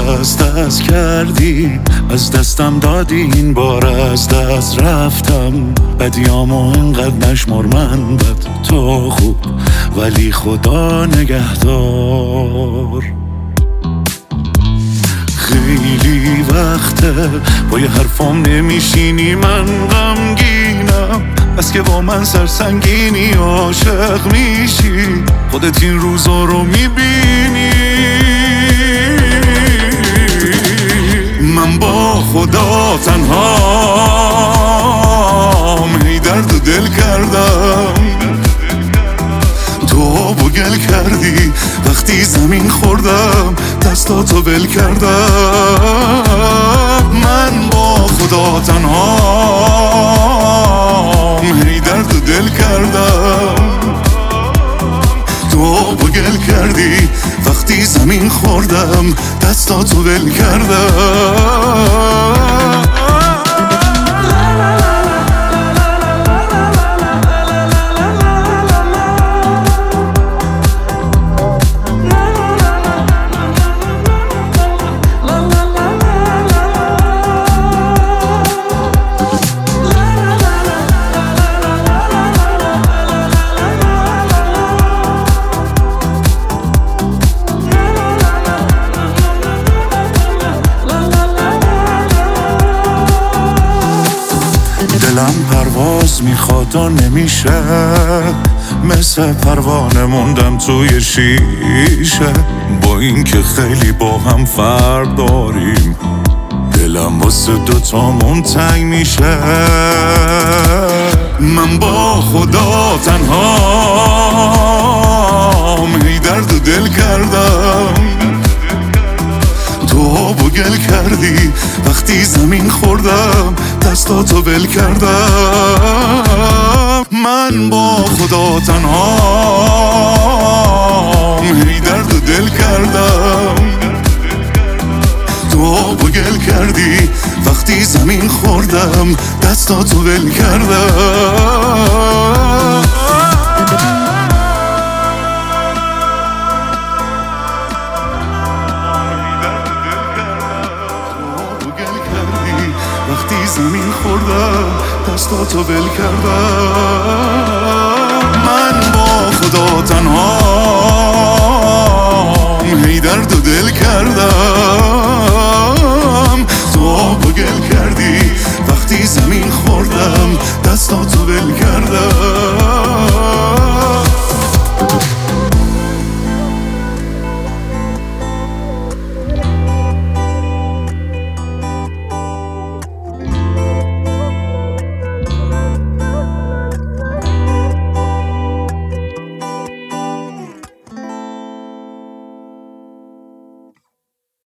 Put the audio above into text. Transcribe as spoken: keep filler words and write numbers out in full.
از دست کردی، از دستم دادی، این بار از دست رفتم. بدیامو اینقدر نشمر، من بد تو خوب، ولی خدا نگهدار. خیلی وقته با یه حرفام نمیشینی، من غمگینم بس که با من سرسنگینی. عاشق میشی، خودت این روزا رو میبینی. من با خدا تنهام، هی درد و دل کردم. تو آب و گل کردی وقتی زمین خوردم، دستاتو ول کردم. من با خدا تنهام، هی درد و دل کردم. تو آب و گل کردی وقتی زمین خوردم، دستاتو ول کردم. دلم پرواز میخواد و نمیشه، مثل پروانه موندم توی شیشه. با اینکه خیلی با هم فرق داریم، دلم واسه دوتامون تنگ میشه. من با خدا تنهام، هی درد و دل کردم. تو آب و گل کردی وقتی زمین خوردم، دستاتو ول کردم. من با خدا تنهام، هی درد و دل کردم. تو آب و گل کردی وقتی زمین خوردم، دستاتو ول کردم. وقتی زمین خوردم، دستاتو ول کردم. من با خدا تنها